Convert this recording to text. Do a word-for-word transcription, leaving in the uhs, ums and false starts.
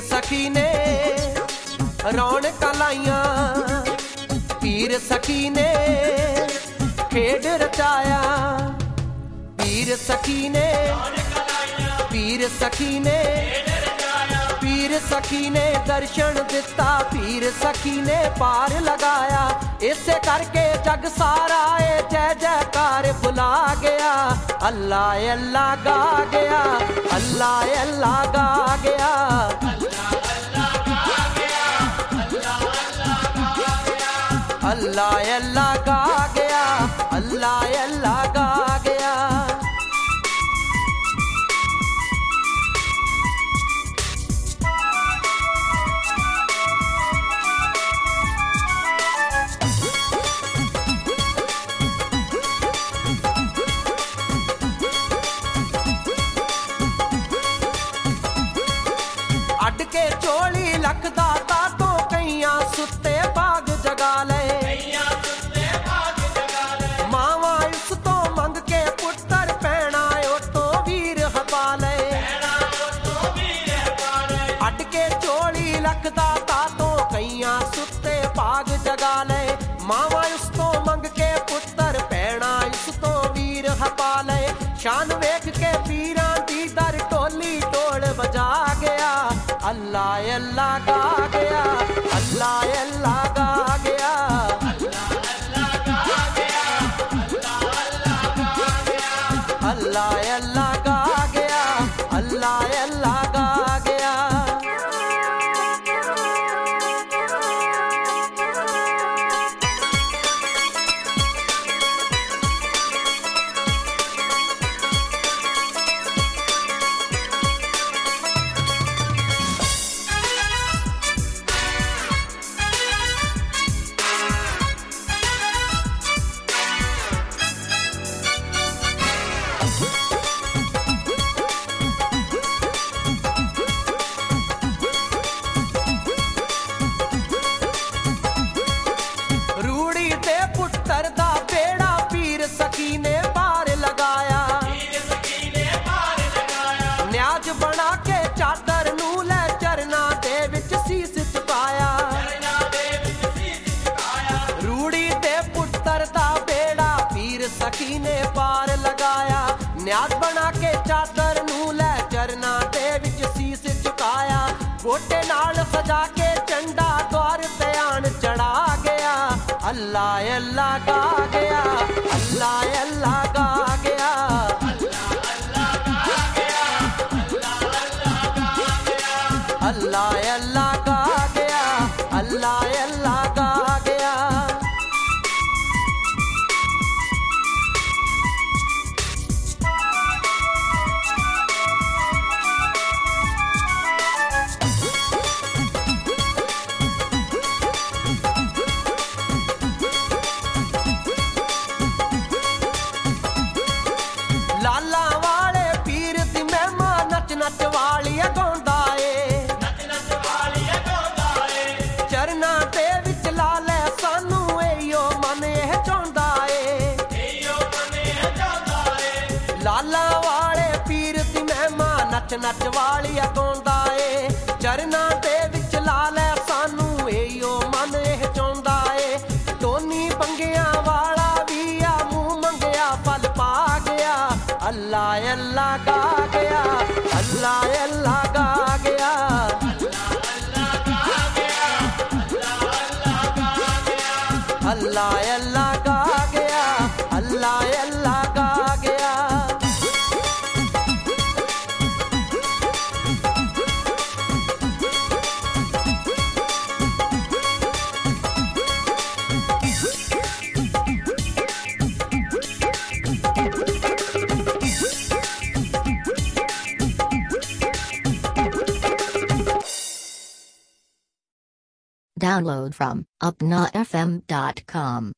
सखी ने रौनकां लाइयां, पीर सखी ने खेड रचाया, पीर सखी ने पीर सखी ने पीर सखी ने दर्शन दिता, पीर सखी ने पार लगाया। इसे करके जग सारा ए जय जयकार बुला गया, अल्लाह अल्लाह गा गया, अल्लाह अल्लाह गा गया, अल्लाह अल्लाह गा गया, अल्लाह अल्लाह गा गया। अड के चोली लखदा तातो कईयां सुत्ते बाग जगा ले, मावा इस तो मंग के पुत्तर पैना ओतो वीर हपा ले। अड के चोली लखदा तातो कईयां सुत्ते बाग जगा ले, मावा इस तो मंग के पुत्तर पैना इस तो वीर हपा ले। शान वेख के पीरां दी दर टोली टोल बजा गया, अल्लाह अल्लाह गा गया, अल्लाह अल्लाह गा गया, अल्लाह अल्लाह गा गया, अल्लाह अल्लाह गा गया। बना के चादर नू ले चरना दे विच सीस झुकाया, रूड़ी दे पुत्तर दा बेड़ा पीर सखी ने पार लगाया। न्याज बना के चादर नू ले चरना दे विच सीस झुकाया, गोटे नाल सजा के चंडा द्वार ते आन चढ़ा गया, अल्लाह अल्लाह गा गया, अल्लाह अल्लाह गा गया, अल्लाह अल्लाह गा गया, अल्लाह अल्लाह गा गया। लाला वाले पीर दी महिमा नच नच वाली गाउंदा ए, चरना दे विच ला ले सानू एयो मन एह चाहुंदा ए, लाला वाले पीर दी महिमा नच नच वाली गाउंदा ए, चरना दे विच ला ले सानू एयो मन एह चाहुंदा ए। टोनी पंगिया वाला भी आ मुंह मंगया फल पा गया, अल्लाह अल्लाह गा गया, अल्लाह अल्लाह गा गया, अल्लाह अल्लाह गा गया, अल्लाह अल्लाह गा गया। Download from upna f m dot com.